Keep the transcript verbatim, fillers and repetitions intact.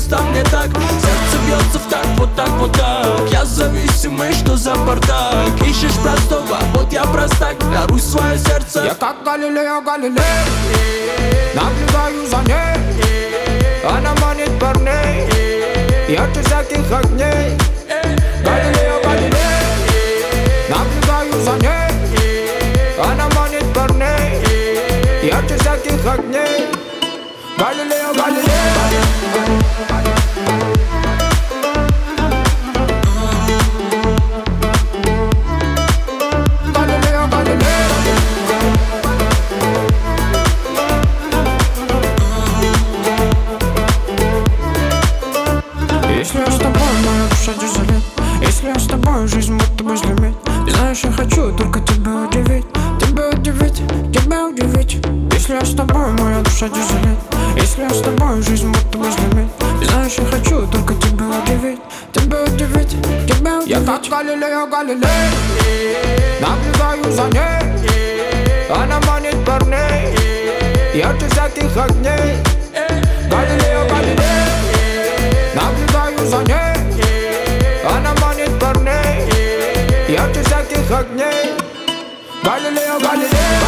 просто мне так. Сердце бьется в такт, вот так, вот так. Я зависимый, что за бардак. Ищешь простого, вот я простак. Даруй свое сердце. Я как Галилео Галилей, наблюдаю за ней. Она манит парней, ярче всяких огней. Галилео Галилей, наблюдаю за ней. Она манит парней, ярче всяких огней. Галилео Галилей. Если я с тобой, моя душа дизелит. Если я с тобой, жизнь будто бы взлюбит. Знаешь, я хочу только тебя удивить. Тебя удивить, тебя удивить. Если я с тобой, моя душа дизелит. Если я с тобой, жизнь будто бы взлюбит. Знаешь, я хочу только тебя удивить. Тебя удивить, тебя удивить. Я как Галилео Галилей, наблюдаю за ней. Она манит парней, ярче всяких огней. Галилео Галилей, наблюдаю за ней. Она манит парней, ярче всяких огней. Галилео Галилей.